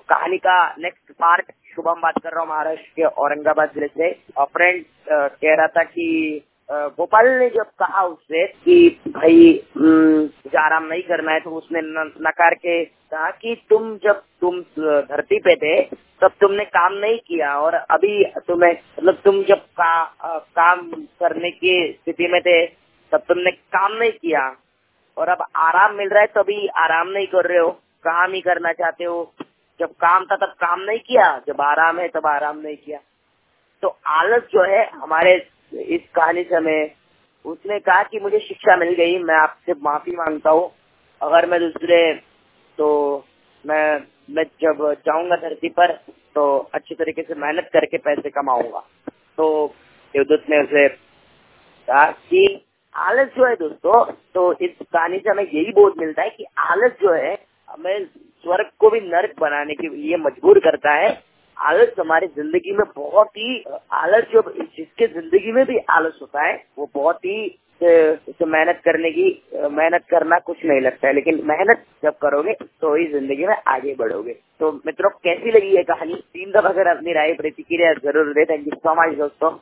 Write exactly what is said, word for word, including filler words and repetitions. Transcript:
कहानी का next part. Shubham बात कर रहा हूँ महाराष्ट्र के औरंगाबाद जिले से। और फ्रेंड कह रहा था कि गोपाल ने जब कहा उससे कि भाई मुझे आराम नहीं करना है, तो उसने नकार के कहा कि तुम जब तुम धरती पे थे तब तुमने काम नहीं किया, और अभी तुम्हें मतलब तुम जब का, आ, काम करने की स्थिति में थे तब तुमने काम नहीं किया, और अब आराम मिल रहा है तभी आराम नहीं कर रहे हो, काम ही करना चाहते हो। जब काम था तब काम नहीं किया, जब आराम है तब आराम नहीं किया। तो आलस जो है हमारे इस कहानी से हमें, उसने कहा कि मुझे शिक्षा मिल गई, मैं आपसे माफी मांगता हूँ। अगर मैं दूसरे तो मैं मैं जब जाऊंगा धरती पर तो अच्छी तरीके से मेहनत करके पैसे कमाऊंगा। तो देवदूत ने उसे कहा कि आलस जो है दोस्तों, तो इस कहानी से हमें यही बोध मिलता है कि आलस जो है हमें स्वर्ग को भी नर्क बनाने के लिए मजबूर करता है। आलस हमारी जिंदगी में बहुत ही, आलस जो जिसके जिंदगी में भी आलस होता है वो बहुत ही तो मेहनत करने की मेहनत करना कुछ नहीं लगता है, लेकिन मेहनत जब करोगे तो ही जिंदगी में आगे बढ़ोगे। तो मित्रों, कैसी लगी ये कहानी? तीन दफा अगर अपनी राय प्रतिक्रिया जरूर दे। थैंक यू सो मच दोस्तों।